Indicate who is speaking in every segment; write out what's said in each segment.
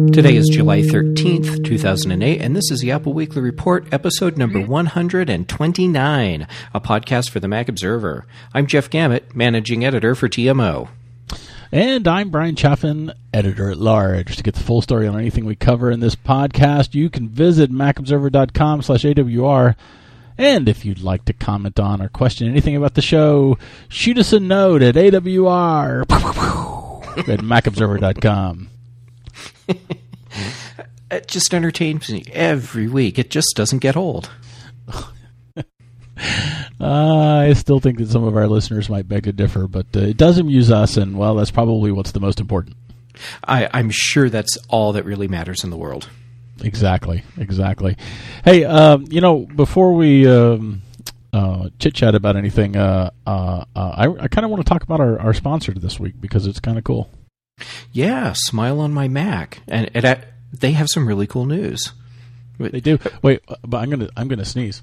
Speaker 1: Today is July 13th, 2008, and this is the Apple Weekly Report, episode number 129, a podcast for the Mac Observer. I'm Jeff Gamet, managing editor for TMO.
Speaker 2: And I'm Brian Chaffin, editor-at-large. To get the full story on anything we cover in this podcast, you can visit macobserver.com/AWR. And if you'd like to comment on or question anything about the show, shoot us a note at AWR at macobserver.com.
Speaker 1: It just entertains me every week. It just doesn't get old.
Speaker 2: I still think that some of our listeners might beg to differ, but it does amuse us, and, well, that's probably what's the most important.
Speaker 1: I'm sure that's all that really matters in the world.
Speaker 2: Exactly. Hey, before we chit-chat about anything, I kind of want to talk about our sponsor this week because it's kind of cool.
Speaker 1: Yeah, Smile on My Mac, and they have some really cool news.
Speaker 2: They do. Wait, but I'm gonna sneeze.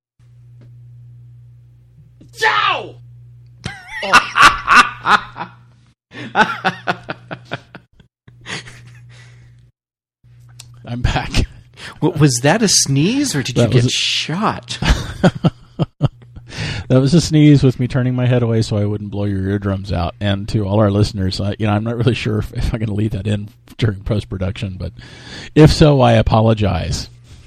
Speaker 2: Ciao! Oh. I'm back.
Speaker 1: Was that a sneeze, or did you get shot?
Speaker 2: That was a sneeze with me turning my head away so I wouldn't blow your eardrums out. And to all our listeners, I'm not really sure if I'm going to leave that in during post-production, but if so, I apologize.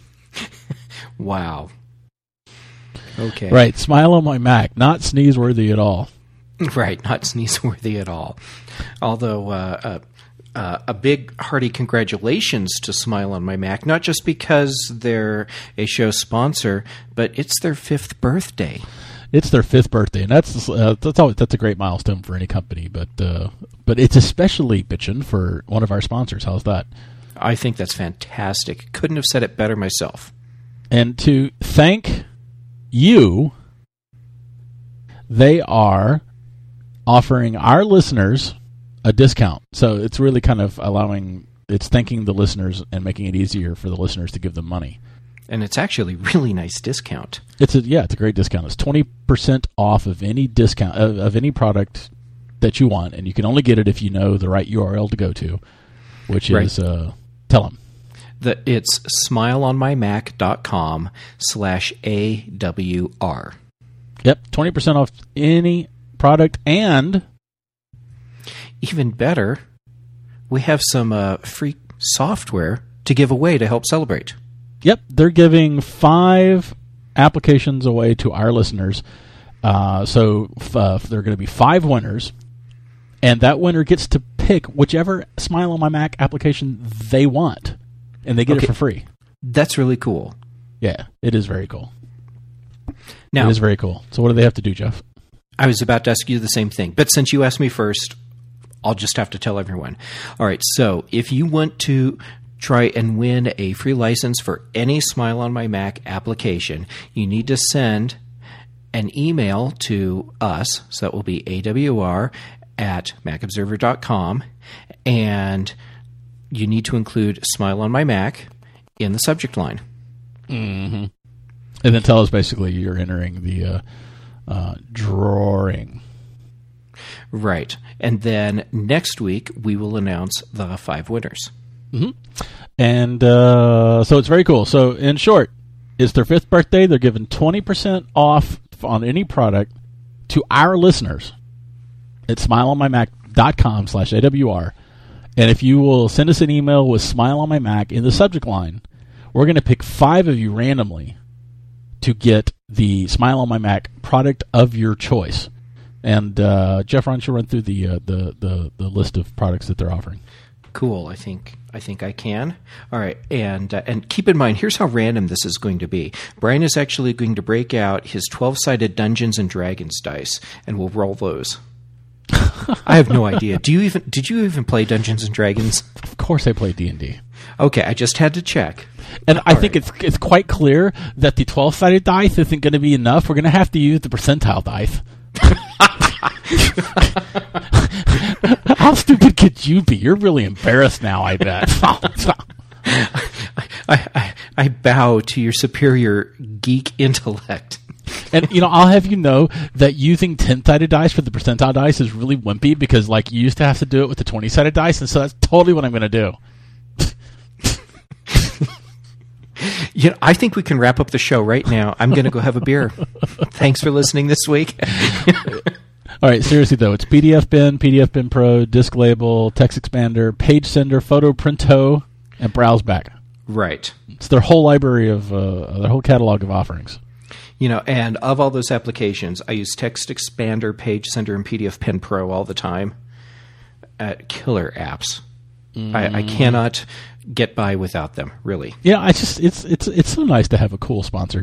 Speaker 1: Wow. Okay.
Speaker 2: Right, Smile on My Mac, not sneeze-worthy at all.
Speaker 1: Right, not sneeze-worthy at all. Although, a big hearty congratulations to Smile on My Mac, not just because they're a show sponsor, but it's their 5th birthday.
Speaker 2: It's their 5th birthday, and that's a great milestone for any company. But it's especially bitchin' for one of our sponsors. How's that?
Speaker 1: I think that's fantastic. Couldn't have said it better myself.
Speaker 2: And to thank you, they are offering our listeners a discount. So it's really kind of it's thanking the listeners and making it easier for the listeners to give them money.
Speaker 1: And it's actually a really nice discount.
Speaker 2: It's a great discount. It's 20% off of any discount of any product that you want, and you can only get it if you know the right URL to go to, which is tell them.
Speaker 1: It's smileonmymac.com/AWR.
Speaker 2: Yep, 20% off any product, and
Speaker 1: even better, we have some free software to give away to help celebrate.
Speaker 2: Yep, they're giving 5 applications away to our listeners. So there are going to be 5 winners, and that winner gets to pick whichever Smile on My Mac application they want, and they get it for free.
Speaker 1: That's really cool.
Speaker 2: Yeah, it is very cool.
Speaker 1: Now,
Speaker 2: it is very cool. So what do they have to do, Jeff?
Speaker 1: I was about to ask you the same thing, but since you asked me first, I'll just have to tell everyone. All right, so if you want to try and win a free license for any Smile on My Mac application, you need to send an email to us, so that will be awr@macobserver.com, and you need to include Smile on My Mac in the subject line.
Speaker 2: Mm-hmm. And then tell us basically you're entering the drawing.
Speaker 1: Right. And then next week we will announce the 5 winners.
Speaker 2: Mm-hmm. And so it's very cool. So in short, it's their 5th birthday. They're giving 20% off on any product to our listeners at smileonmymac.com/AWR. And if you will send us an email with Smile on My Mac in the subject line, we're going to pick 5 of you randomly to get the Smile on My Mac product of your choice. And Jeff, why don't you run through the list of products that they're offering?
Speaker 1: Cool. I think I can. All right, and keep in mind, here's how random this is going to be. Brian is actually going to break out his 12-sided Dungeons and Dragons dice, and we'll roll those. I have no idea. Did you even play Dungeons and Dragons?
Speaker 2: Of course, I play D&D.
Speaker 1: Okay, I just had to check.
Speaker 2: And I think it's quite clear that the 12-sided dice isn't going to be enough. We're going to have to use the percentile dice. How stupid could you be? You're really embarrassed now, I bet.
Speaker 1: I bow to your superior geek intellect.
Speaker 2: And, I'll have you know that using 10-sided dice for the percentile dice is really wimpy because, you used to have to do it with the 20-sided dice, and so that's totally what I'm going to do.
Speaker 1: I think we can wrap up the show right now. I'm going to go have a beer. Thanks for listening this week.
Speaker 2: All right, seriously though, it's PDF Bin, PDF Bin Pro, Disk Label, Text Expander, Page Sender, Photo Printo, and Browseback.
Speaker 1: Right.
Speaker 2: It's their whole library of their whole catalog of offerings.
Speaker 1: And of all those applications, I use Text Expander, Page Sender, and PDF Pen Pro all the time. Killer apps. I cannot get by without them, really.
Speaker 2: Yeah, it's so nice to have a cool sponsor.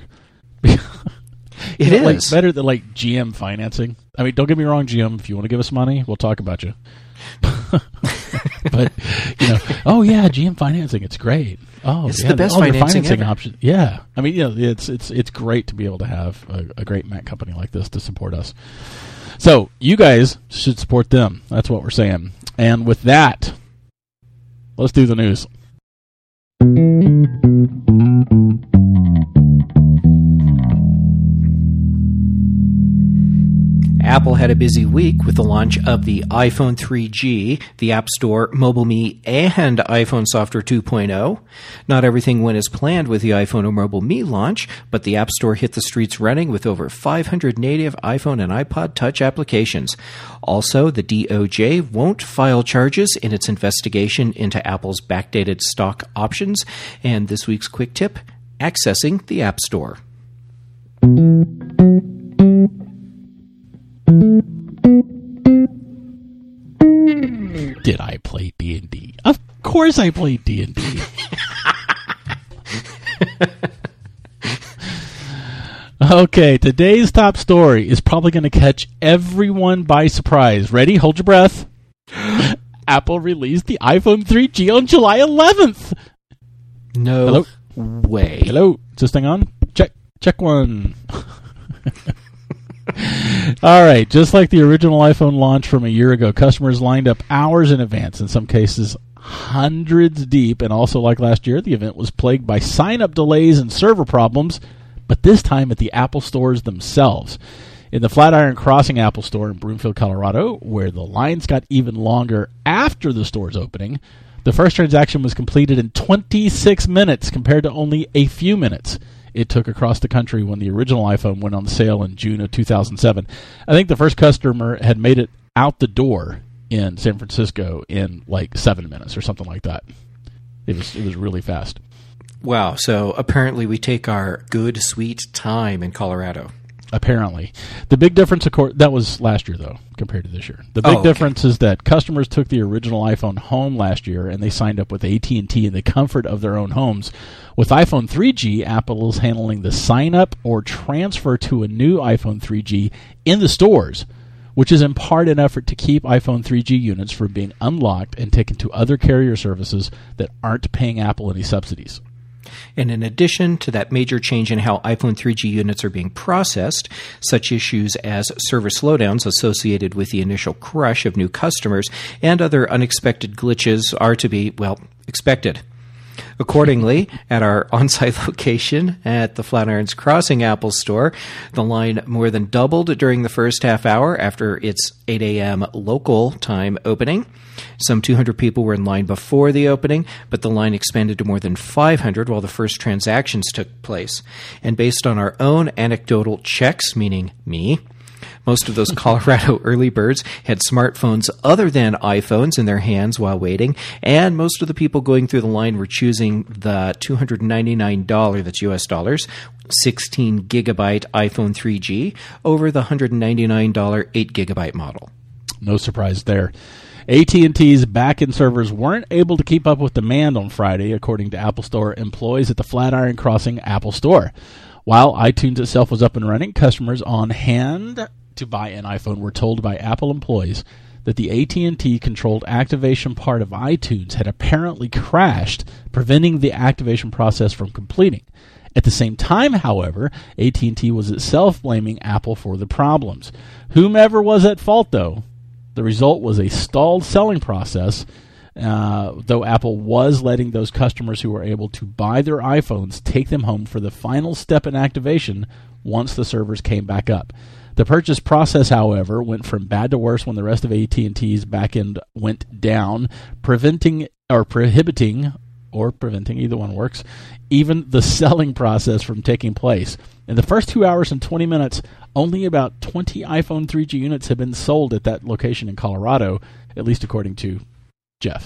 Speaker 1: It is.
Speaker 2: Like, better than like GM financing. I mean, don't get me wrong, GM. If you want to give us money, we'll talk about you. But oh yeah, GM financing, it's great. Oh,
Speaker 1: it's the best financing
Speaker 2: option. Yeah, I mean, it's great to be able to have a great Mac company like this to support us. So you guys should support them. That's what we're saying. And with that, let's do the news.
Speaker 1: Apple had a busy week with the launch of the iPhone 3G, the App Store, MobileMe, and iPhone Software 2.0. Not everything went as planned with the iPhone or MobileMe launch, but the App Store hit the streets running with over 500 native iPhone and iPod Touch applications. Also, the DOJ won't file charges in its investigation into Apple's backdated stock options. And this week's quick tip, accessing the App Store.
Speaker 2: Did I play D&D? Of course I played D&D. Okay, today's top story is probably going to catch everyone by surprise. Ready? Hold your breath. Apple released the iPhone 3G on July 11th.
Speaker 1: No
Speaker 2: Hello?
Speaker 1: way.
Speaker 2: Hello? Is this thing on? Check one. All right, just like the original iPhone launch from a year ago, customers lined up hours in advance, in some cases hundreds deep, and also like last year, the event was plagued by sign-up delays and server problems, but this time at the Apple stores themselves. In the Flatiron Crossing Apple Store in Broomfield, Colorado, where the lines got even longer after the store's opening, the first transaction was completed in 26 minutes compared to only a few minutes it took across the country when the original iPhone went on sale in June of 2007. I think the first customer had made it out the door in San Francisco in like 7 minutes or something like that. It was really fast.
Speaker 1: Wow, so apparently we take our good, sweet time in Colorado.
Speaker 2: Apparently. The big difference, of course, that was last year, though, compared to this year. The big difference is that customers took the original iPhone home last year, and they signed up with AT&T in the comfort of their own homes. With iPhone 3G, Apple is handling the sign-up or transfer to a new iPhone 3G in the stores, which is in part an effort to keep iPhone 3G units from being unlocked and taken to other carrier services that aren't paying Apple any subsidies.
Speaker 1: And in addition to that major change in how iPhone 3G units are being processed, such issues as server slowdowns associated with the initial crush of new customers and other unexpected glitches are to be, expected. Accordingly, at our on-site location at the Flatiron's Crossing Apple Store, the line more than doubled during the first half hour after its 8 a.m. local time opening. Some 200 people were in line before the opening, but the line expanded to more than 500 while the first transactions took place. And based on our own anecdotal checks, meaning me, most of those Colorado early birds had smartphones other than iPhones in their hands while waiting, and most of the people going through the line were choosing the $299, that's US dollars, 16-gigabyte iPhone 3G over the $199 8-gigabyte model.
Speaker 2: No surprise there. AT&T's back-end servers weren't able to keep up with demand on Friday, according to Apple Store employees at the Flatiron Crossing Apple Store. While iTunes itself was up and running, customers on hand to buy an iPhone were told by Apple employees that the AT&T-controlled activation part of iTunes had apparently crashed, preventing the activation process from completing. At the same time, however, AT&T was itself blaming Apple for the problems. Whomever was at fault, though, the result was a stalled selling process, though Apple was letting those customers who were able to buy their iPhones take them home for the final step in activation once the servers came back up. The purchase process, however, went from bad to worse when the rest of AT&T's backend went down, prohibiting or preventing, either one works, even the selling process from taking place. In the first 2 hours and 20 minutes, only about 20 iPhone 3G units have been sold at that location in Colorado, at least according to Jeff.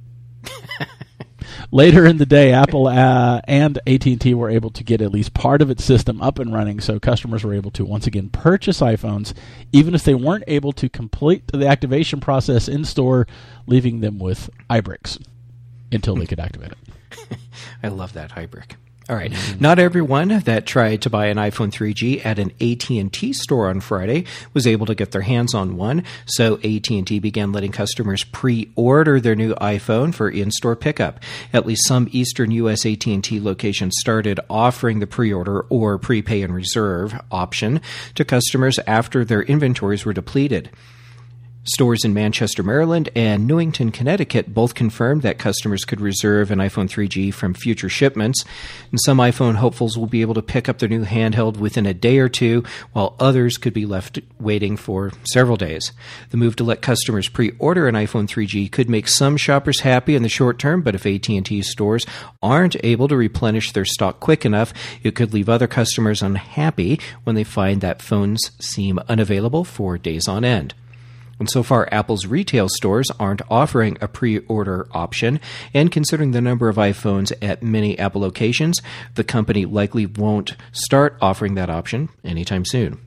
Speaker 2: Later in the day, Apple and AT&T were able to get at least part of its system up and running, so customers were able to once again purchase iPhones, even if they weren't able to complete the activation process in-store, leaving them with iBricks until they could activate it.
Speaker 1: I love that iBrick. All right. Not everyone that tried to buy an iPhone 3G at an AT&T store on Friday was able to get their hands on one, so AT&T began letting customers pre-order their new iPhone for in-store pickup. At least some eastern U.S. AT&T locations started offering the pre-order or prepay and reserve option to customers after their inventories were depleted. Stores in Manchester, Maryland, and Newington, Connecticut both confirmed that customers could reserve an iPhone 3G from future shipments. And some iPhone hopefuls will be able to pick up their new handheld within a day or two, while others could be left waiting for several days. The move to let customers pre-order an iPhone 3G could make some shoppers happy in the short term, but if AT&T stores aren't able to replenish their stock quick enough, it could leave other customers unhappy when they find that phones seem unavailable for days on end. And so far, Apple's retail stores aren't offering a pre-order option, and considering the number of iPhones at many Apple locations, the company likely won't start offering that option anytime soon.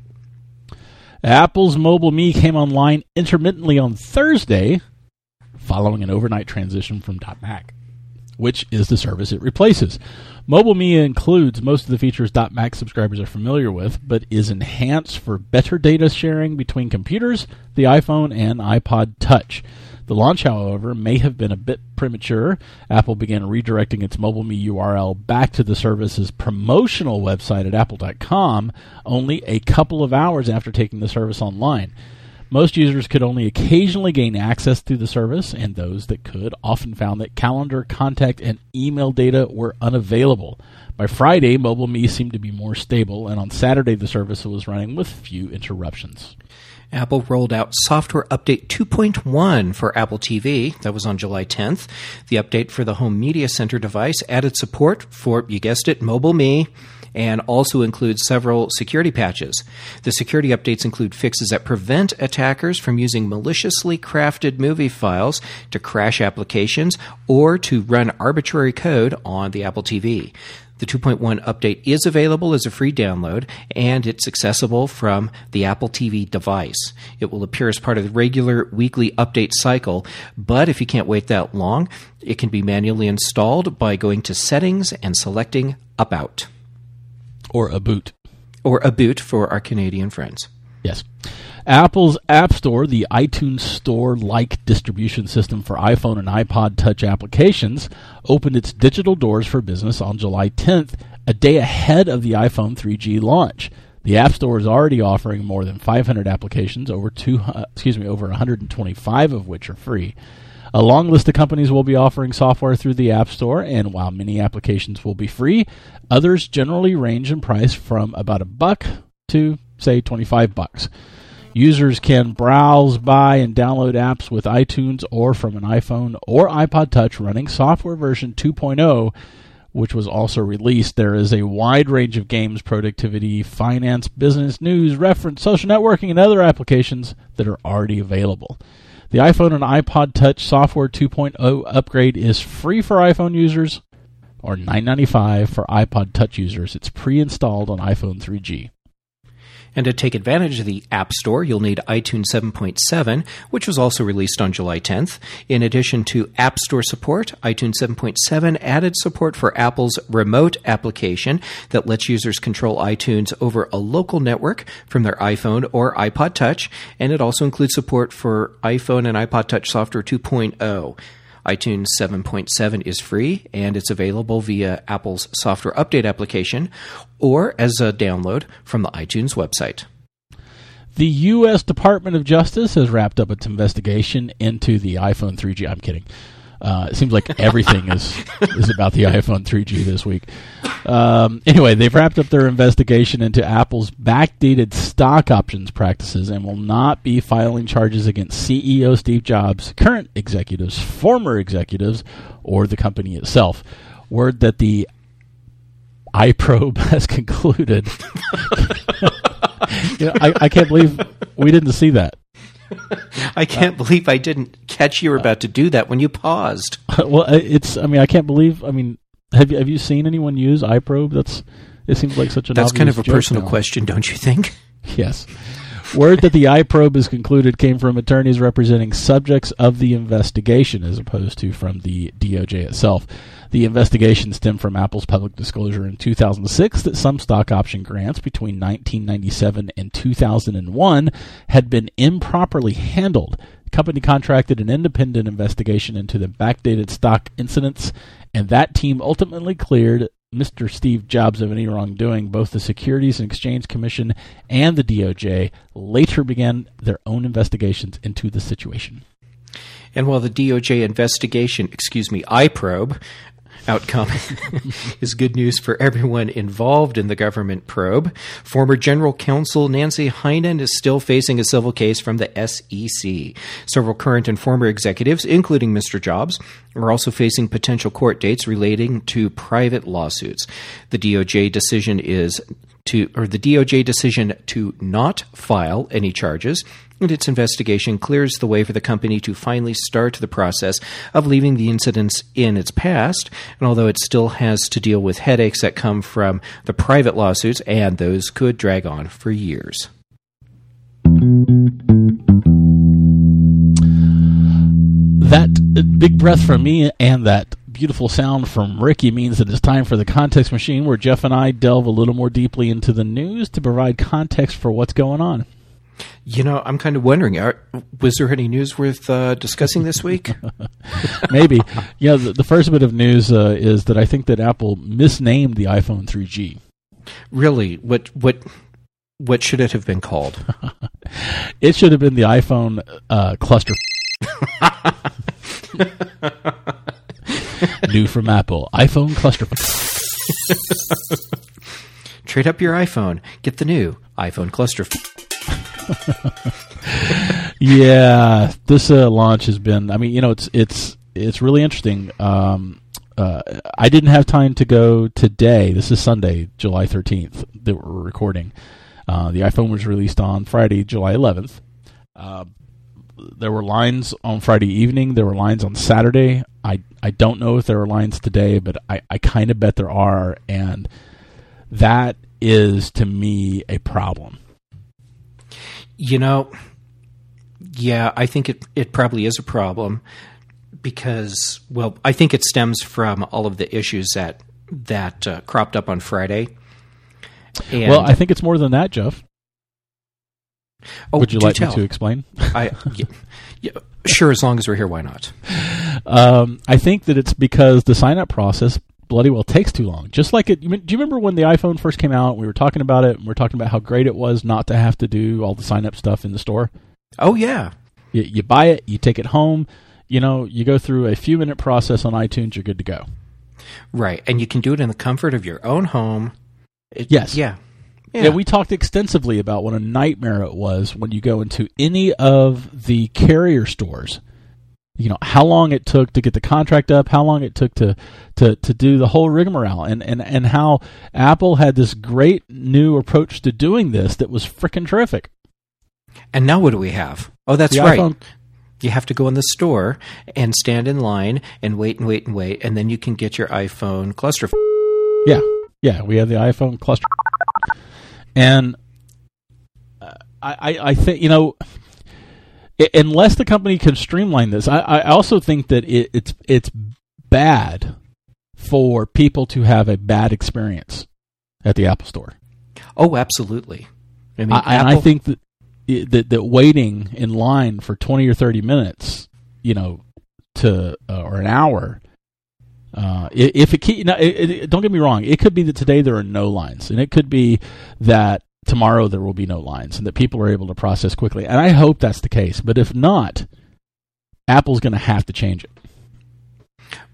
Speaker 2: Apple's Mobile Me came online intermittently on Thursday, following an overnight transition from .Mac, which is the service it replaces. Mobile Me includes most of the features .Mac subscribers are familiar with, but is enhanced for better data sharing between computers, the iPhone, and iPod Touch. The launch, however, may have been a bit premature. Apple began redirecting its Mobile Me URL back to the service's promotional website at apple.com only a couple of hours after taking the service online. Most users could only occasionally gain access to the service, and those that could often found that calendar, contact, and email data were unavailable. By Friday, Mobile Me seemed to be more stable, and on Saturday the service was running with few interruptions.
Speaker 1: Apple rolled out Software Update 2.1 for Apple TV. That was on July 10th. The update for the Home Media Center device added support for, you guessed it, Mobile Me, and also includes several security patches. The security updates include fixes that prevent attackers from using maliciously crafted movie files to crash applications or to run arbitrary code on the Apple TV. The 2.1 update is available as a free download, and it's accessible from the Apple TV device. It will appear as part of the regular weekly update cycle, but if you can't wait that long, it can be manually installed by going to Settings and selecting About.
Speaker 2: Or a boot.
Speaker 1: Or a boot for our Canadian friends.
Speaker 2: Yes. Apple's App Store, the iTunes Store-like distribution system for iPhone and iPod Touch applications, opened its digital doors for business on July 10th, a day ahead of the iPhone 3G launch. The App Store is already offering more than 500 applications, over 125 of which are free. A long list of companies will be offering software through the App Store, and while many applications will be free, others generally range in price from about $1 to, say, $25. Users can browse, buy, and download apps with iTunes or from an iPhone or iPod Touch running software version 2.0, which was also released. There is a wide range of games, productivity, finance, business, news, reference, social networking, and other applications that are already available. The iPhone and iPod Touch Software 2.0 upgrade is free for iPhone users, or $9.95 for iPod Touch users. It's pre-installed on iPhone 3G.
Speaker 1: And to take advantage of the App Store, you'll need iTunes 7.7, which was also released on July 10th. In addition to App Store support, iTunes 7.7 added support for Apple's remote application that lets users control iTunes over a local network from their iPhone or iPod Touch, and it also includes support for iPhone and iPod Touch Software 2.0. iTunes 7.7 is free, and it's available via Apple's Software Update application or as a download from the iTunes website.
Speaker 2: The U.S. Department of Justice has wrapped up its investigation into the iPhone 3G. I'm kidding. It seems like everything is about the iPhone 3G this week. Anyway, they've wrapped up their investigation into Apple's backdated stock options practices and will not be filing charges against CEO Steve Jobs, current executives, former executives, or the company itself. Word that the iProbe has concluded. I can't believe we didn't see that.
Speaker 1: I can't believe I didn't catch you were about to do that when you paused.
Speaker 2: Well, I can't believe. Have you seen anyone use iProbe? It seems like such an
Speaker 1: That's kind of a
Speaker 2: obvious
Speaker 1: personal
Speaker 2: joke now.
Speaker 1: question, don't you think?
Speaker 2: Yes. Word that the iProbe is concluded came from attorneys representing subjects of the investigation as opposed to from the DOJ itself. The investigation stemmed from Apple's public disclosure in 2006 that some stock option grants between 1997 and 2001 had been improperly handled. The company contracted an independent investigation into the backdated stock incidents, and that team ultimately cleared Mr. Steve Jobs of any wrongdoing. Both the Securities and Exchange Commission and the DOJ later began their own investigations into the situation.
Speaker 1: And while the DOJ investigation, iProbe, outcome is good news for everyone involved in the government probe, former General Counsel Nancy Heinen is still facing a civil case from the SEC. Several current and former executives, including Mr. Jobs, are also facing potential court dates relating to private lawsuits. The DOJ decision to not file any charges, and its investigation clears the way for the company to finally start the process of leaving the incidents in its past. And although it still has to deal with headaches that come from the private lawsuits, and those could drag on for years.
Speaker 2: That big breath from me and that beautiful sound from Ricky means that it's time for the Context Machine, where Jeff and I delve a little more deeply into the news to provide context for what's going on.
Speaker 1: I'm kind of wondering, was there any news worth discussing this week?
Speaker 2: Maybe. The first bit of news is that I think that Apple misnamed the iPhone 3G.
Speaker 1: Really? What should it have been called?
Speaker 2: It should have been the iPhone cluster. New from Apple, iPhone cluster.
Speaker 1: Trade up your iPhone. Get the new iPhone cluster.
Speaker 2: Yeah, this launch has been. It's really interesting. I didn't have time to go today. This is Sunday, July 13th that we're recording. The iPhone was released on Friday, July 11th. There were lines on Friday evening. There were lines on Saturday. I don't know if there are lines today, but I kind of bet there are, and that is, to me, a problem.
Speaker 1: Yeah, I think it probably is a problem because, I think it stems from all of the issues that cropped up on Friday. And
Speaker 2: I think it's more than that, Jeff. Would you like me to explain?
Speaker 1: Yeah, sure, as long as we're here, why not?
Speaker 2: I think that it's because the sign-up process bloody well takes too long. Just like it. Do you remember when the iPhone first came out? We were talking about it, and we were talking about how great it was not to have to do all the sign-up stuff in the store.
Speaker 1: Oh, yeah.
Speaker 2: You buy it, you take it home, you go through a few-minute process on iTunes, you're good to go.
Speaker 1: Right, and you can do it in the comfort of your own home.
Speaker 2: Yes.
Speaker 1: Yeah.
Speaker 2: Yeah, we talked extensively about what a nightmare it was when you go into any of the carrier stores. How long it took to get the contract up, how long it took to do the whole rigmarole, and how Apple had this great new approach to doing this that was frickin' terrific.
Speaker 1: And now what do we have? Oh, that's
Speaker 2: the
Speaker 1: right.
Speaker 2: iPhone.
Speaker 1: You have to go in the store and stand in line and wait, and then you can get your iPhone cluster.
Speaker 2: Yeah, we have the iPhone cluster. And I think, unless the company can streamline this, I also think that it's bad for people to have a bad experience at the Apple Store.
Speaker 1: Oh, absolutely.
Speaker 2: I think that waiting in line for 20 or 30 minutes, or an hour, if it don't get me wrong, it could be that today there are no lines, and it could be that tomorrow there will be no lines, and that people are able to process quickly. And I hope that's the case. But if not, Apple's going to have to change it.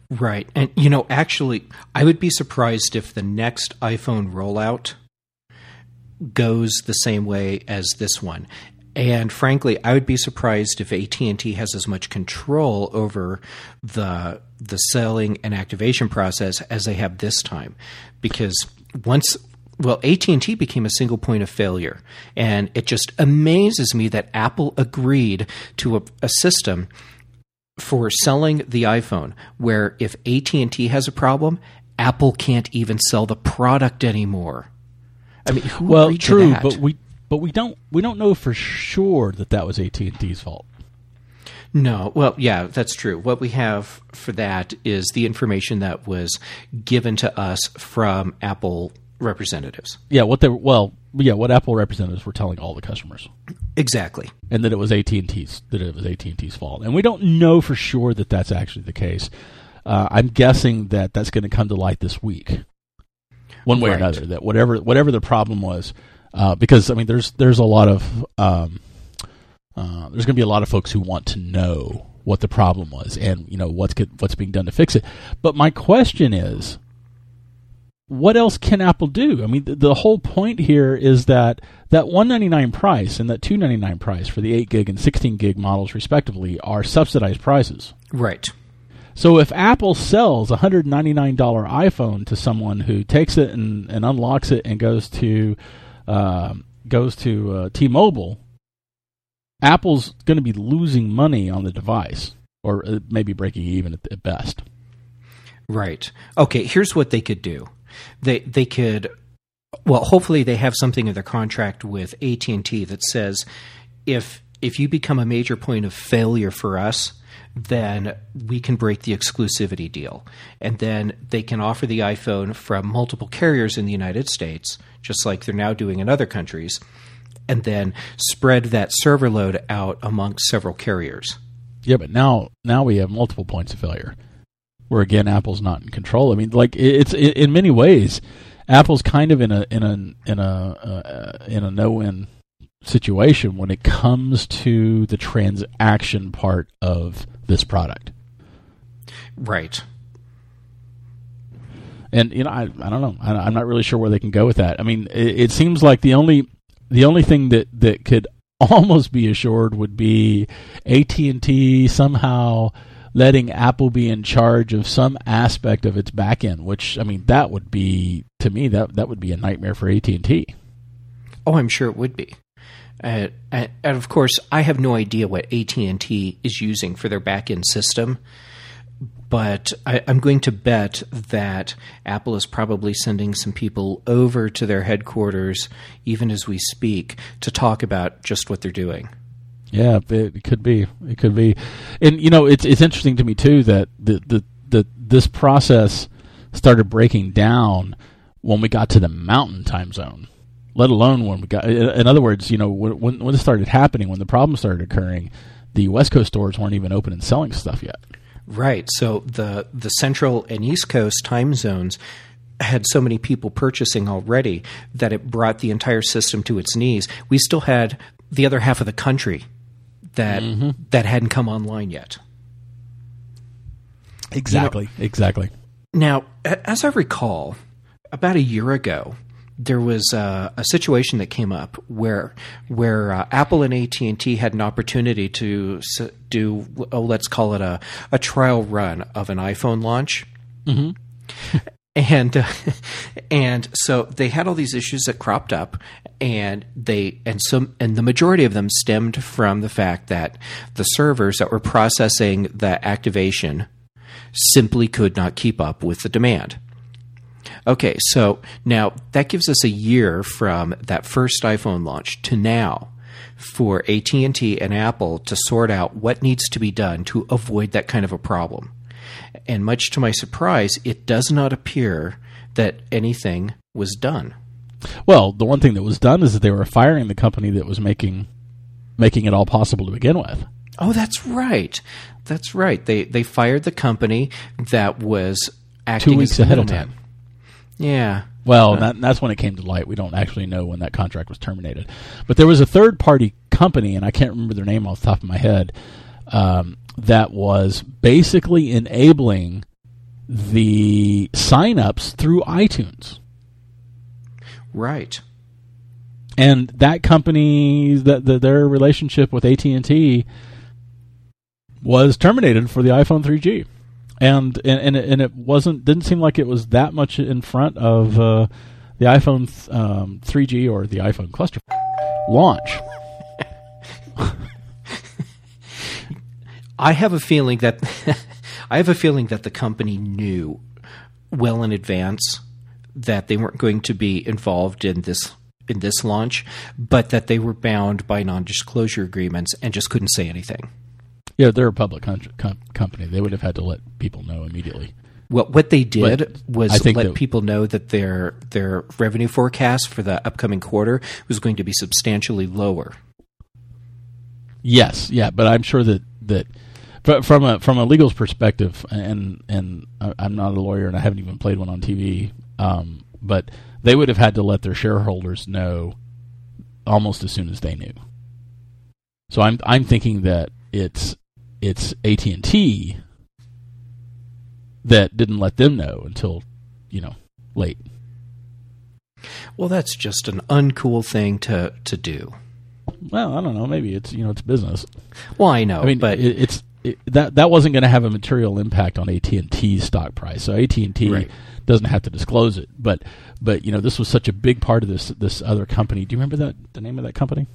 Speaker 1: Right. And, actually, I would be surprised if the next iPhone rollout goes the same way as this one. And frankly, I would be surprised if AT&T has as much control over the selling and activation process as they have this time. Because AT&T became a single point of failure. And it just amazes me that Apple agreed to a system for selling the iPhone where if AT&T has a problem, Apple can't even sell the product anymore. I mean, who agreed to that?
Speaker 2: But we don't know for sure that was AT&T's fault.
Speaker 1: No, well, yeah, that's true. What we have for that is the information that was given to us from Apple representatives.
Speaker 2: Yeah, what Apple representatives were telling all the customers.
Speaker 1: Exactly.
Speaker 2: And that it was AT&T's fault. And we don't know for sure that that's actually the case. I'm guessing that that's going to come to light this week. One way or another, that whatever the problem was, because I mean, there's a lot of there's going to be a lot of folks who want to know what the problem was and what's being done to fix it. But my question is, what else can Apple do? I mean, the whole point here is that $199 price and that $299 price for the 8 gig and 16 gig models, respectively, are subsidized prices.
Speaker 1: Right.
Speaker 2: So if Apple sells a $199 iPhone to someone who takes it and unlocks it and goes to T-Mobile, Apple's going to be losing money on the device, or maybe breaking even at best.
Speaker 1: Right. Okay, here's what they could do. They could, hopefully they have something in their contract with AT&T that says if you become a major point of failure for us, then we can break the exclusivity deal. And then they can offer the iPhone from multiple carriers in the United States, just like they're now doing in other countries, and then spread that server load out amongst several carriers.
Speaker 2: Yeah, but now we have multiple points of failure, where again Apple's not in control. I mean, like it's in many ways, Apple's kind of in a no-win situation when it comes to the transaction part of this product.
Speaker 1: Right.
Speaker 2: And I don't know. I'm not really sure where they can go with that. I mean, it seems like the only thing that could almost be assured would be AT&T somehow letting Apple be in charge of some aspect of its back end, which, I mean, that would be, to me, that would be a nightmare for AT&T.
Speaker 1: Oh, I'm sure it would be. And of course, I have no idea what AT&T is using for their back-end system, but I'm going to bet that Apple is probably sending some people over to their headquarters, even as we speak, to talk about just what they're doing.
Speaker 2: Yeah, it could be. It could be. And, it's interesting to me, too, that this process started breaking down when we got to the Mountain Time Zone. Let alone when we got, in other words, when this started happening, when the problem started occurring, the West Coast stores weren't even open and selling stuff yet.
Speaker 1: Right. So the Central and East Coast time zones had so many people purchasing already that it brought the entire system to its knees. We still had the other half of the country that hadn't come online yet.
Speaker 2: Exactly. Exactly.
Speaker 1: Now, as I recall, about a year ago, there was a situation that came up where Apple and AT&T had an opportunity to do, let's call it a trial run of an iPhone launch. Mm-hmm. And so they had all these issues that cropped up, and the majority of them stemmed from the fact that the servers that were processing the activation simply could not keep up with the demand. Okay, so now that gives us a year from that first iPhone launch to now for AT&T and Apple to sort out what needs to be done to avoid that kind of a problem. And much to my surprise, it does not appear that anything was done.
Speaker 2: Well, the one thing that was done is that they were firing the company that was making it all possible to begin with.
Speaker 1: Oh, that's right. That's right. They fired the company that was acting
Speaker 2: 2 weeks
Speaker 1: as the
Speaker 2: ahead of
Speaker 1: middleman.
Speaker 2: time.
Speaker 1: Yeah.
Speaker 2: Well, that's when it came to light. We don't actually know when that contract was terminated. But there was a third-party company, and I can't remember their name off the top of my head, that was basically enabling the sign-ups through iTunes.
Speaker 1: Right.
Speaker 2: And that company, their relationship with AT&T was terminated for the iPhone 3G. And it didn't seem like it was that much in front of the iPhone 3G or the iPhone cluster launch.
Speaker 1: I have a feeling that the company knew well in advance that they weren't going to be involved in this launch, but that they were bound by non-disclosure agreements and just couldn't say anything.
Speaker 2: Yeah, they're a public company. They would have had to let people know immediately.
Speaker 1: Well, what they did was let people know that their revenue forecast for the upcoming quarter was going to be substantially lower.
Speaker 2: Yes, yeah, but I'm sure that from a legal's perspective, and I'm not a lawyer and I haven't even played one on TV, but they would have had to let their shareholders know almost as soon as they knew. So I'm thinking that it's AT&T that didn't let them know until late.
Speaker 1: Well, that's just an uncool thing to do.
Speaker 2: Well, I don't know. Maybe it's it's business.
Speaker 1: Well, I know. I mean, but
Speaker 2: that wasn't going to have a material impact on AT&T's stock price. So AT&T doesn't have to disclose it. But this was such a big part of this other company. Do you remember the name of that company?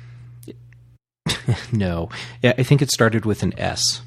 Speaker 1: No. Yeah, I think it started with an S.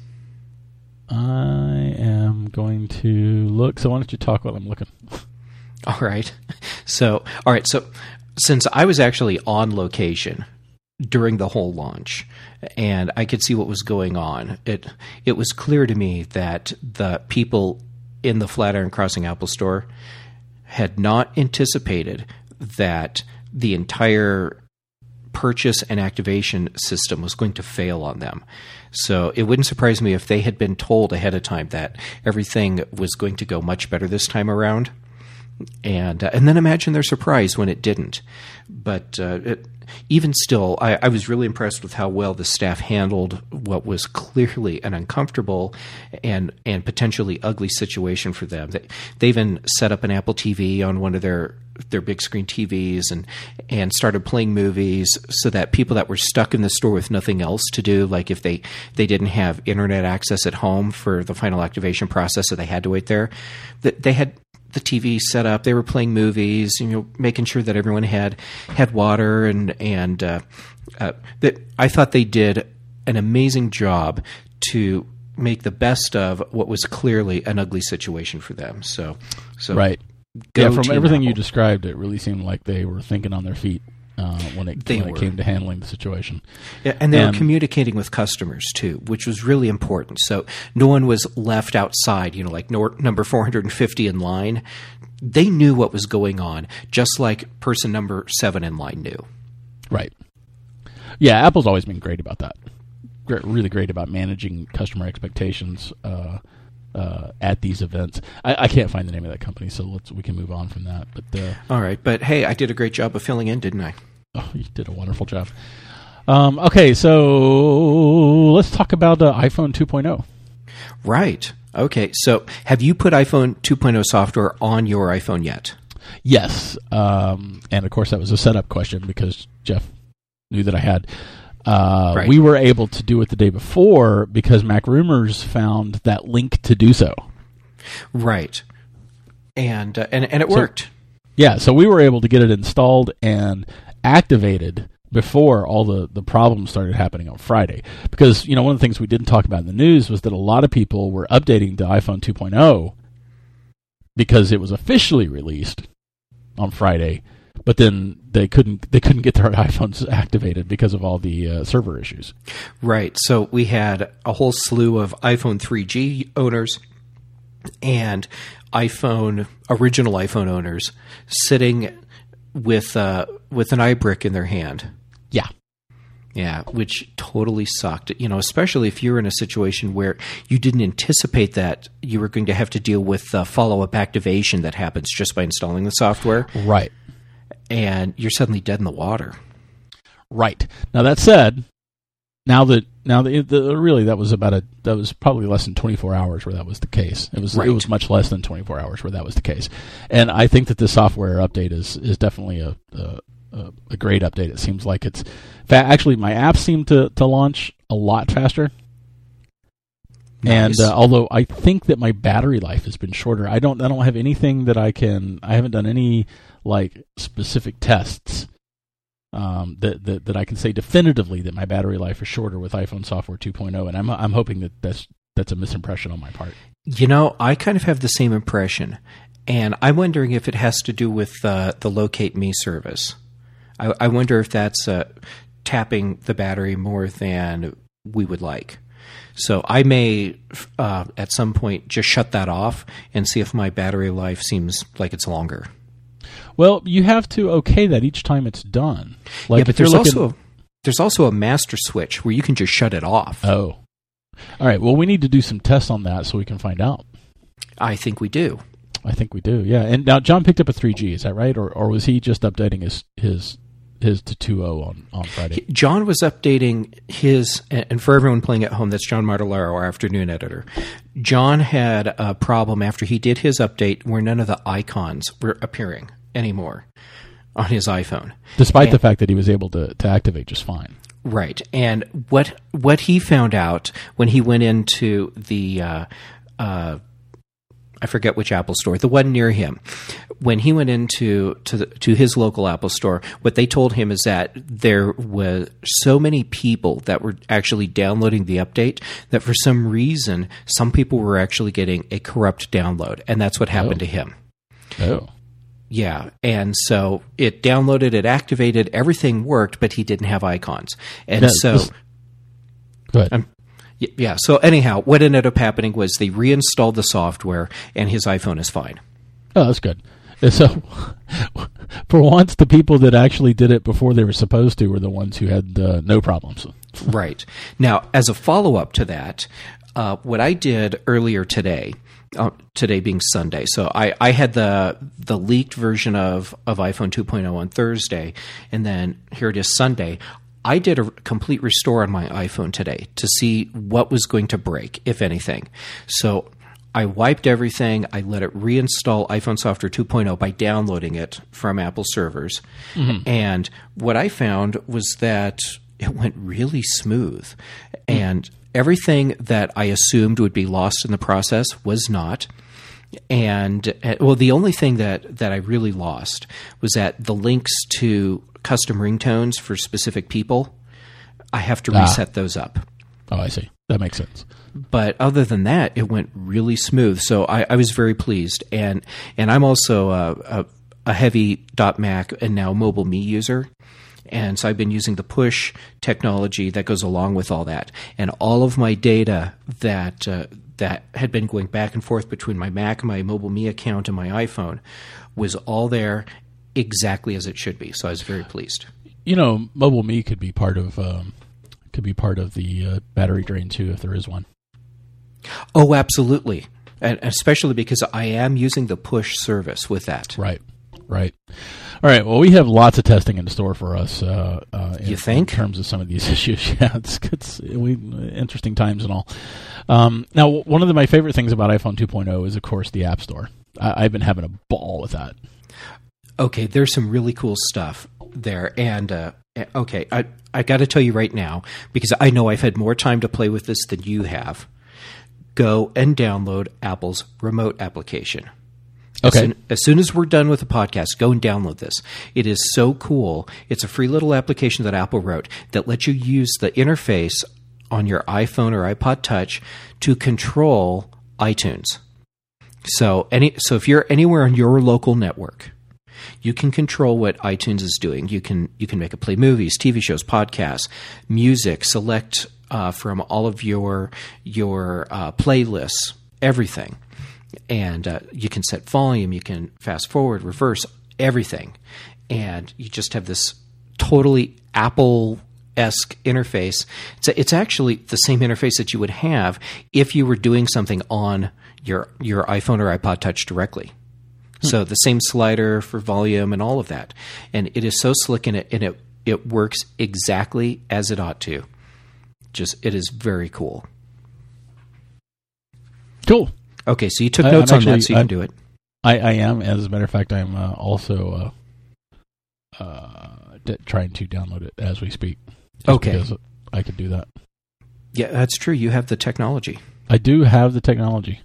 Speaker 2: I am going to look. So why don't you talk while I'm looking?
Speaker 1: All right. So since I was actually on location during the whole launch, and I could see what was going on, it was clear to me that the people in the Flatiron Crossing Apple Store had not anticipated that the entire purchase and activation system was going to fail on them. So it wouldn't surprise me if they had been told ahead of time that everything was going to go much better this time around. And then imagine their surprise when it didn't. But even still, I was really impressed with how well the staff handled what was clearly an uncomfortable and potentially ugly situation for them. They even set up an Apple TV on one of their big screen TVs and started playing movies so that people that were stuck in the store with nothing else to do, like if they didn't have internet access at home for the final activation process, so they had to wait there, that they had the TV set up. They were playing movies, making sure that everyone had water, and that I thought they did an amazing job to make the best of what was clearly an ugly situation for them. So
Speaker 2: right. Yeah, from everything you described, it really seemed like they were thinking on their feet when it came to handling the situation.
Speaker 1: Yeah, and they were communicating with customers too, which was really important. So no one was left outside, like number 450 in line. They knew what was going on, just like person number 7 in line knew.
Speaker 2: Right. Yeah, Apple's always been great about that. Really great about managing customer expectations at these events. I can't find the name of that company, so we can move on from that. But
Speaker 1: all right, but hey, I did a great job of filling in, didn't I?
Speaker 2: Oh, you did a wonderful job. Okay, so let's talk about iPhone 2.0.
Speaker 1: Right. Okay, so have you put iPhone 2.0 software on your iPhone yet?
Speaker 2: Yes, and of course that was a setup question because Jeff knew that I had. Right. We were able to do it the day before because MacRumors found that link to do so. Right, and it worked. Yeah, so we were able to get it installed and activated before all the problems started happening on Friday. Because one of the things we didn't talk about in the news was that a lot of people were updating to iPhone 2.0 because it was officially released on Friday. But then they couldn't get their iPhones activated because of all the server issues. Right. So we had a whole slew of iPhone 3G owners and original iPhone owners sitting with an iBrick in their hand. Yeah. Yeah, which totally sucked. Especially if you're in a situation where you didn't anticipate that you were going to have to deal with follow-up activation that happens just by installing the software. Right. And you're suddenly dead in the water. Right. Now that said, now that Now, really, that was probably less than 24 hours where that was the case. It was much less than 24 hours where that was the case. And I think that this software update is definitely a great update. It seems like it's actually my apps seem to launch a lot faster. Nice. And although I think that my battery life has been shorter, I don't have anything that I haven't done any like specific tests that I can say definitively that my battery life is shorter with iPhone software 2.0, and I'm hoping that that's a misimpression on my part.
Speaker 1: I kind of have the same impression, and I'm wondering if it has to do with the Locate Me service. I wonder if that's tapping the battery more than we would like. So I may, at some point, just shut that off and see if my battery life seems like it's longer.
Speaker 2: Well, you have to okay that each time it's done.
Speaker 1: Like, yeah, but there's also a master switch where you can just shut it off.
Speaker 2: Oh. All right. Well, we need to do some tests on that so we can find out.
Speaker 1: I think we do.
Speaker 2: Yeah. And now John picked up a 3G, is that right? Or was he just updating his to 2.0 on Friday?
Speaker 1: John was updating his, and for everyone playing at home, that's John Martellaro, our afternoon editor. John had a problem after he did his update where none of the icons were appearing anymore on his iPhone.
Speaker 2: Despite the fact that he was able to activate just fine.
Speaker 1: Right. And what he found out when he went into the I forget which Apple store, the one near him. When he went into to his local Apple store, what they told him is that there were so many people that were actually downloading the update that for some reason, some people were actually getting a corrupt download, and that's what happened to him.
Speaker 2: Oh.
Speaker 1: Yeah, and so it downloaded, it activated, everything worked, but he didn't have icons. And
Speaker 2: go ahead.
Speaker 1: Yeah, so anyhow, what ended up happening was they reinstalled the software, and his iPhone is fine.
Speaker 2: Oh, that's good. So, for once, the people that actually did it before they were supposed to were the ones who had no problems.
Speaker 1: Right. Now, as a follow-up to that, what I did earlier today being Sunday, so I had the leaked version of iPhone 2.0 on Thursday, and then here it is Sunday. I did a complete restore on my iPhone today to see what was going to break, if anything. So I wiped everything. I let it reinstall iPhone software 2.0 by downloading it from Apple servers. Mm-hmm. And what I found was that it went really smooth. And everything that I assumed would be lost in the process was not. And, well, the only thing that I really lost was that the links to custom ringtones for specific people, I have to reset those up.
Speaker 2: Oh, I see. That makes sense.
Speaker 1: But other than that, it went really smooth. So I was very pleased. And I'm also a heavy .Mac and now Mobile Me user. And so I've been using the push technology that goes along with all that. And all of my data that had been going back and forth between my Mac, my Mobile Me account, and my iPhone was all there exactly as it should be. So I was very pleased.
Speaker 2: Mobile Me could be part of the battery drain too, if there is one.
Speaker 1: Oh, absolutely, and especially because I am using the push service with that.
Speaker 2: Right. All right. Well, we have lots of testing in store for us.
Speaker 1: You think?
Speaker 2: In terms of some of these issues, yeah, it's interesting times and all. Now, one of my favorite things about iPhone 2.0 is, of course, the App Store. I've been having a ball with that.
Speaker 1: Okay, there's some really cool stuff there, and okay, I got to tell you right now, because I know I've had more time to play with this than you have. Go and download Apple's remote application.
Speaker 2: Okay.
Speaker 1: As soon as we're done with the podcast, go and download this. It is so cool. It's a free little application that Apple wrote that lets you use the interface on your iPhone or iPod Touch to control iTunes. So if you're anywhere on your local network, you can control what iTunes is doing. You can make it play movies, TV shows, podcasts, music, select from all of your playlists, everything. And you can set volume, you can fast forward, reverse, everything. And you just have this totally Apple-esque interface. It's actually the same interface that you would have if you were doing something on your iPhone or iPod Touch directly. So the same slider for volume and all of that. And it is so slick, and it works exactly as it ought to. It is very cool.
Speaker 2: Cool.
Speaker 1: Okay, so you took notes on that, so you can do it.
Speaker 2: I am. As a matter of fact, I'm also trying to download it as we speak.
Speaker 1: Okay.
Speaker 2: Because I could do that.
Speaker 1: Yeah, that's true. You have the technology.
Speaker 2: I do have the technology.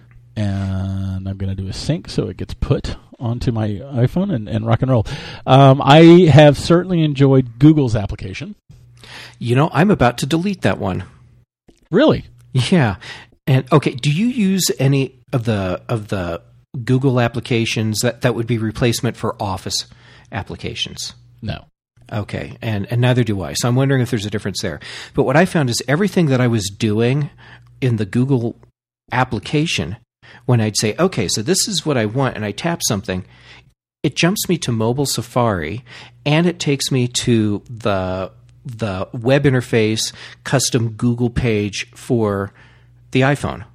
Speaker 2: And I'm going to do a sync so it gets put onto my iPhone and rock and roll. I have certainly enjoyed Google's application.
Speaker 1: You know, I'm about to delete that one.
Speaker 2: Really?
Speaker 1: Yeah. And okay, do you use any of the Google applications that would be replacement for Office applications?
Speaker 2: No.
Speaker 1: Okay, and neither do I. So I'm wondering if there's a difference there. But what I found is everything that I was doing in the Google application, when I'd say, okay, so this is what I want, and I tap something, it jumps me to mobile Safari, and it takes me to the web interface custom Google page for the iPhone.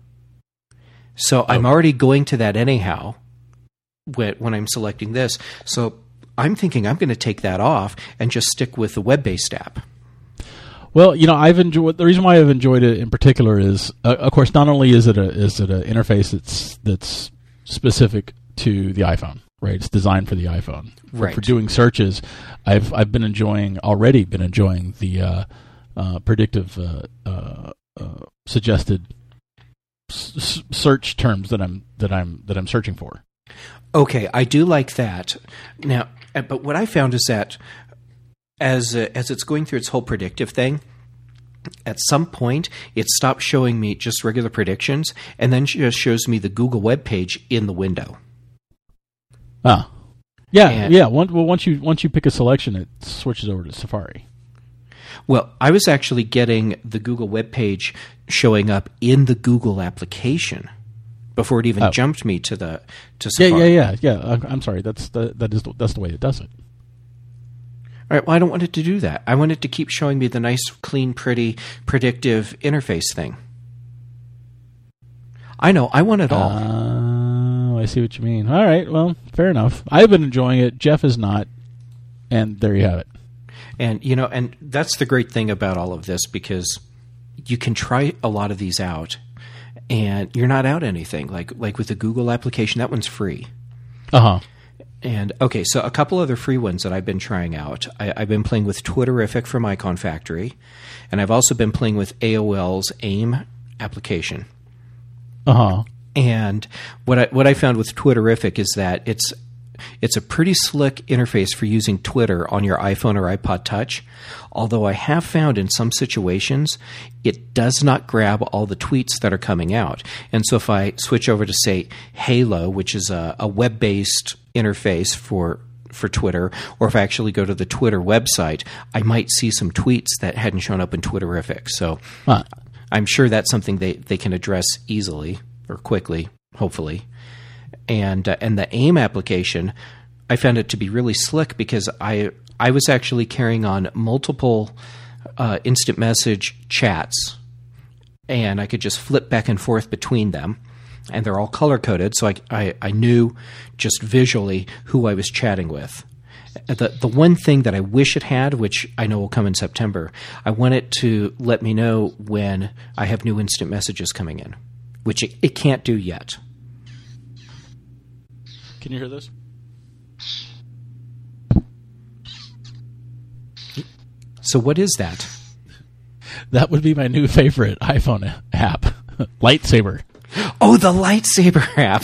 Speaker 1: So I'm already going to that anyhow when I'm selecting this. So I'm thinking I'm going to take that off and just stick with the web-based app.
Speaker 2: Well, you know, the reason why I've enjoyed it in particular is, of course, not only is it an interface that's specific to the iPhone, right? It's designed for the iPhone.
Speaker 1: Right.
Speaker 2: For doing searches, I've already been enjoying the predictive suggested search terms that I'm searching for.
Speaker 1: Okay, I do like that. Now, but what I found is that as it's going through its whole predictive thing, at some point it stops showing me just regular predictions and then just shows me the Google web page in the window.
Speaker 2: Ah, yeah. Once you pick a selection, it switches over to Safari.
Speaker 1: Well, I was actually getting the Google web page showing up in the Google application before it even jumped me to Safari.
Speaker 2: Yeah. I'm sorry. That's the way it does it.
Speaker 1: All right. Well, I don't want it to do that. I want it to keep showing me the nice, clean, pretty, predictive interface thing. I know. I want it all.
Speaker 2: I see what you mean. All right. Well, fair enough. I've been enjoying it. Jeff is not. And there you have it.
Speaker 1: And, you know, and that's the great thing about all of this, because you can try a lot of these out and you're not out anything. Like with the Google application, that one's free.
Speaker 2: Uh-huh.
Speaker 1: And, okay, so a couple other free ones that I've been trying out. I've been playing with Twitterrific from Icon Factory, and I've also been playing with AOL's AIM application.
Speaker 2: Uh-huh.
Speaker 1: And what I found with Twitterrific is that it's a pretty slick interface for using Twitter on your iPhone or iPod Touch, although I have found in some situations it does not grab all the tweets that are coming out. And so if I switch over to, say, Halo, which is a web-based interface for Twitter, or if I actually go to the Twitter website, I might see some tweets that hadn't shown up in Twitterrific. So I'm sure that's something they can address easily or quickly, hopefully. And the AIM application, I found it to be really slick because I was actually carrying on multiple instant message chats, and I could just flip back and forth between them, and they're all color-coded, so I knew just visually who I was chatting with. The one thing that I wish it had, which I know will come in September, I want it to let me know when I have new instant messages coming in, which it can't do yet.
Speaker 2: Can you hear this?
Speaker 1: So what is that?
Speaker 2: That would be my new favorite iPhone app, Lightsaber.
Speaker 1: Oh, the Lightsaber app.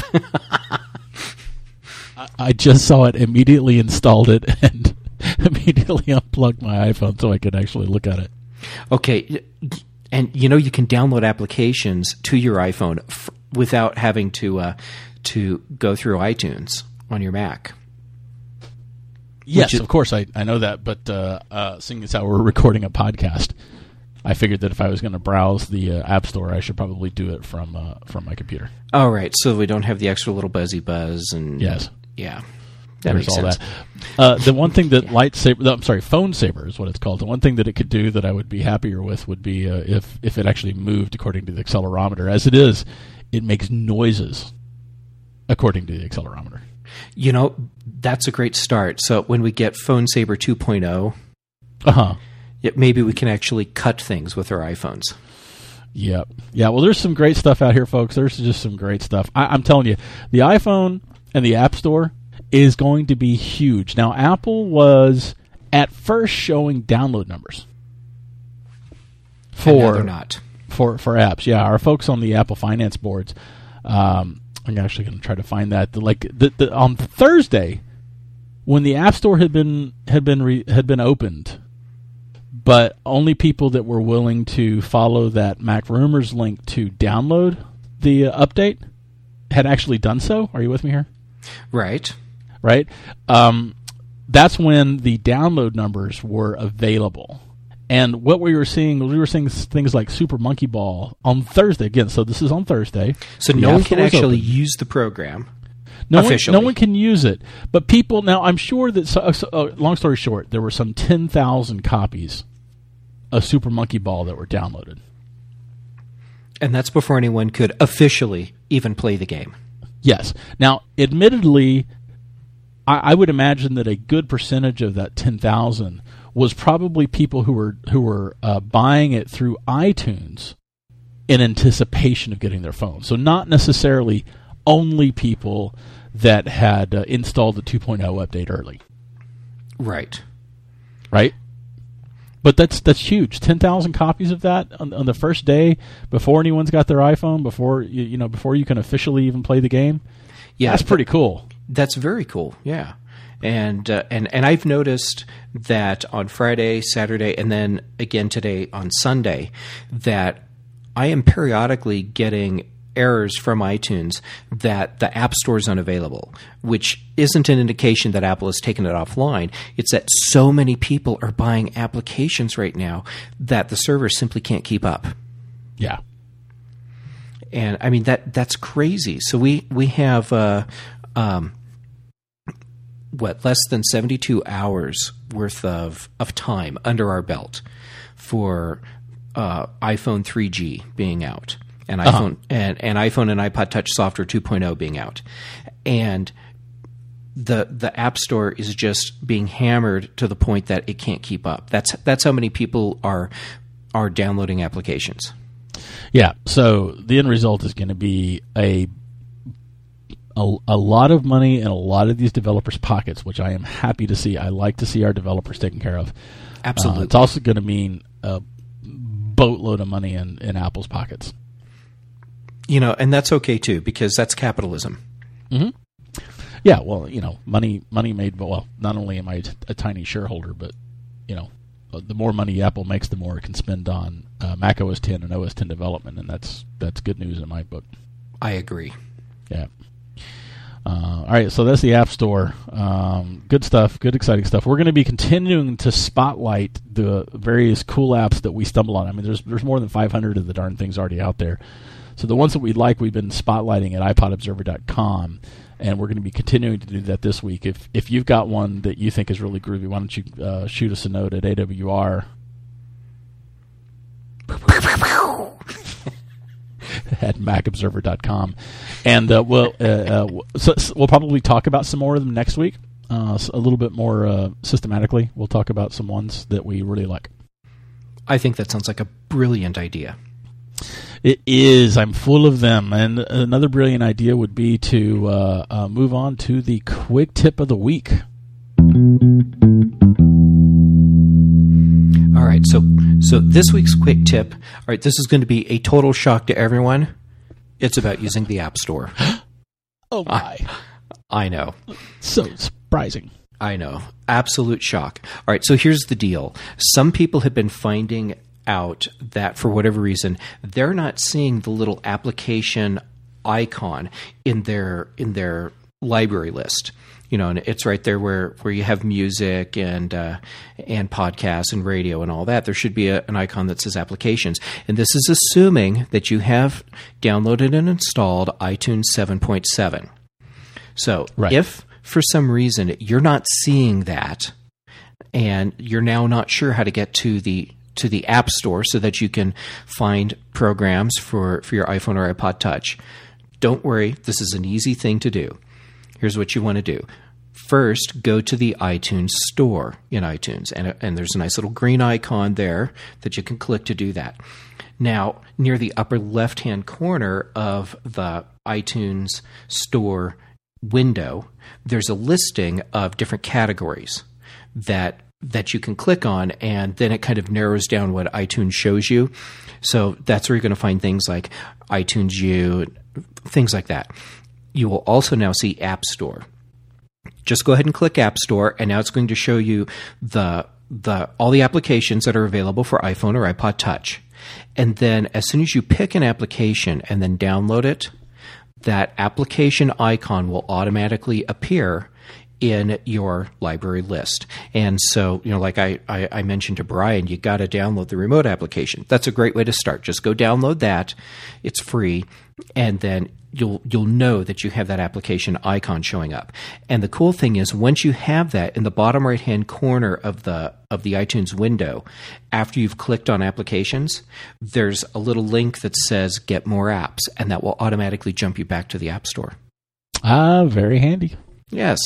Speaker 2: I just saw it, immediately installed it, and immediately unplugged my iPhone so I could actually look at it.
Speaker 1: Okay, and you know you can download applications to your iPhone without having to go through iTunes on your Mac.
Speaker 2: Yes, of course, I know that, but seeing as how we're recording a podcast, I figured that if I was going to browse the App Store, I should probably do it from my computer.
Speaker 1: All right, so we don't have the extra little buzzy buzz and
Speaker 2: yes,
Speaker 1: yeah,
Speaker 2: there's all sense. That. The one thing that Phone Saver is what it's called. The one thing that it could do that I would be happier with would be if it actually moved according to the accelerometer. As it is, it makes noises according to the accelerometer.
Speaker 1: You know, that's a great start. So when we get Phone Saver 2.0, maybe we can actually cut things with our iPhones.
Speaker 2: Yep. Yeah, well, there's some great stuff out here, folks. There's just some great stuff. I'm telling you, the iPhone and the App Store is going to be huge. Now, Apple was at first showing download numbers
Speaker 1: And now they're not.
Speaker 2: For apps. Yeah, our folks on the Apple finance boards, I'm actually going to try to find that. On Thursday, when the App Store had been opened, but only people that were willing to follow that Mac Rumors link to download the update had actually done so. Are you with me here?
Speaker 1: Right.
Speaker 2: That's when the download numbers were available. And what we were seeing things like Super Monkey Ball on Thursday. Again, so this is on Thursday.
Speaker 1: So no one can actually use the program officially.
Speaker 2: No one can use it. But people, now I'm sure that, long story short, there were some 10,000 copies of Super Monkey Ball that were downloaded.
Speaker 1: And that's before anyone could officially even play the game.
Speaker 2: Yes. Now, admittedly, I would imagine that a good percentage of that 10,000 was probably people who were buying it through iTunes in anticipation of getting their phone. So not necessarily only people that had installed the 2.0 update early.
Speaker 1: Right.
Speaker 2: But that's huge. 10,000 copies of that on the first day before anyone's got their iPhone, before you can officially even play the game. Yeah, that's pretty cool.
Speaker 1: That's very cool. Yeah. And I've noticed that on Friday, Saturday, and then again today on Sunday, that I am periodically getting errors from iTunes that the App Store is unavailable, which isn't an indication that Apple has taken it offline. It's that so many people are buying applications right now that the server simply can't keep up.
Speaker 2: Yeah.
Speaker 1: And I mean that's crazy. So we have less than 72 hours worth of time under our belt for iPhone 3G being out and iPhone and iPhone and iPod Touch Software 2.0 being out, and the App Store is just being hammered to the point that it can't keep up. That's how many people are downloading applications.
Speaker 2: Yeah. So the end result is going to be a lot of money in a lot of these developers' pockets, which I am happy to see. I like to see our developers taken care of.
Speaker 1: Absolutely.
Speaker 2: It's also going to mean a boatload of money in Apple's pockets.
Speaker 1: And that's okay too, because that's capitalism.
Speaker 2: Mm-hmm. Yeah, well, money made. Well, not only am I a tiny shareholder, but the more money Apple makes, the more it can spend on Mac OS X and OS X development, and that's good news in my book.
Speaker 1: I agree.
Speaker 2: Yeah. All right, so that's the App Store. Good stuff, good exciting stuff. We're going to be continuing to spotlight the various cool apps that we stumble on. I mean, there's more than 500 of the darn things already out there. So the ones that we like, we've been spotlighting at iPodObserver.com, and we're going to be continuing to do that this week. If you've got one that you think is really groovy, why don't you shoot us a note at AWR at MacObserver.com, and we'll probably talk about some more of them next week, a little bit more systematically. We'll talk about some ones that we really like.
Speaker 1: I think that sounds like a brilliant idea.
Speaker 2: It is. I'm full of them. And another brilliant idea would be to move on to the quick tip of the week.
Speaker 1: All right. So this week's quick tip. All right. This is going to be a total shock to everyone. It's about using the App Store.
Speaker 2: Oh my!
Speaker 1: I know.
Speaker 2: So surprising.
Speaker 1: I know. Absolute shock. All right. So here's the deal. Some people have been finding out that for whatever reason they're not seeing the little application icon in their library list, and it's right there where you have music and podcasts and radio and all that. There should be an icon that says applications, and this is assuming that you have downloaded and installed iTunes 7.7. So
Speaker 2: right.
Speaker 1: If for some reason you're not seeing that and you're now not sure how to get to the App Store so that you can find programs for your iPhone or iPod Touch, don't worry. This is an easy thing to do. Here's what you want to do. first go to the iTunes store in iTunes, and there's a nice little green icon there that you can click to do that. Now, near the upper left-hand corner of the iTunes store window, there's a listing of different categories that you can click on, and then it kind of narrows down what iTunes shows you. So that's where you're going to find things like iTunes U, things like that. You will also now see App Store. Just go ahead and click App Store, and now it's going to show you all the applications that are available for iPhone or iPod Touch. And then as soon as you pick an application and then download it, that application icon will automatically appear in your library list. And so, like I mentioned to Brian, you got to download the remote application. That's a great way to start. Just go download that. It's free. And then you'll know that you have that application icon showing up. And the cool thing is, once you have that in the bottom right-hand corner of the iTunes window, after you've clicked on applications, there's a little link that says Get More Apps, and that will automatically jump you back to the App Store.
Speaker 2: Very handy.
Speaker 1: Yes.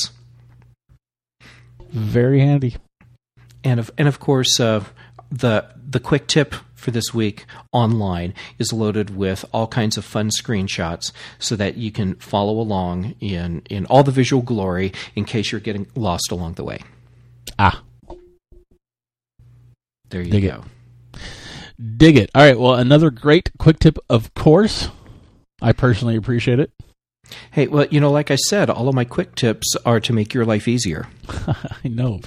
Speaker 2: Very handy.
Speaker 1: And of course, the quick tip for this week online is loaded with all kinds of fun screenshots so that you can follow along in all the visual glory in case you're getting lost along the way. There you go.
Speaker 2: Dig it. All right. Well, another great quick tip, of course. I personally appreciate it.
Speaker 1: Hey, well, like I said, all of my quick tips are to make your life easier.
Speaker 2: I know.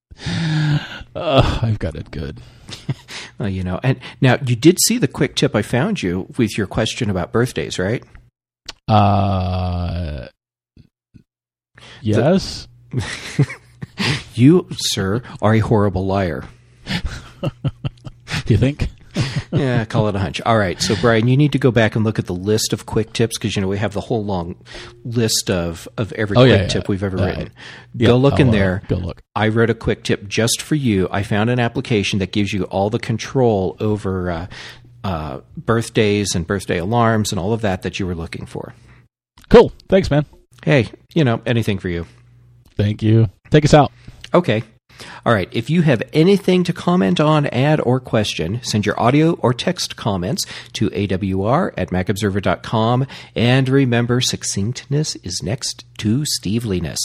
Speaker 2: I've got it good.
Speaker 1: And now you did see the quick tip I found you with your question about birthdays, right?
Speaker 2: Yes.
Speaker 1: You, sir, are a horrible liar.
Speaker 2: Do you think?
Speaker 1: Yeah, call it a hunch. All right. So, Brian, you need to go back and look at the list of quick tips because, we have the whole long list of every quick tip we've ever written. Go look in there.
Speaker 2: Go look.
Speaker 1: I wrote a quick tip just for you. I found an application that gives you all the control over birthdays and birthday alarms and all of that you were looking for.
Speaker 2: Cool. Thanks, man.
Speaker 1: Hey, anything for you.
Speaker 2: Thank you. Take us out.
Speaker 1: Okay. All right. If you have anything to comment on, add, or question, send your audio or text comments to awr@macobserver.com. And remember, succinctness is next to Steveliness.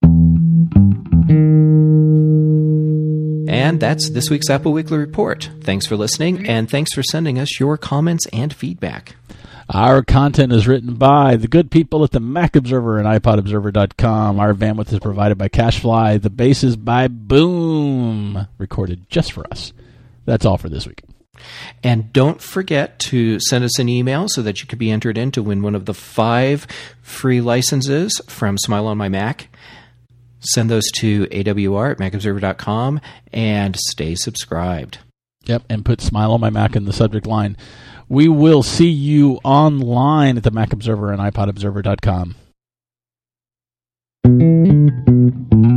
Speaker 1: And that's this week's Apple Weekly Report. Thanks for listening, and thanks for sending us your comments and feedback.
Speaker 2: Our content is written by the good people at the Mac Observer and iPodObserver.com. Our bandwidth is provided by CacheFly. The bass is by Boom, recorded just for us. That's all for this week.
Speaker 1: And don't forget to send us an email so that you could be entered in to win one of the 5 free licenses from Smile on My Mac. Send those to awr@macobserver.com and stay subscribed.
Speaker 2: Yep, and put Smile on My Mac in the subject line. We will see you online at the Mac Observer and iPodObserver.com.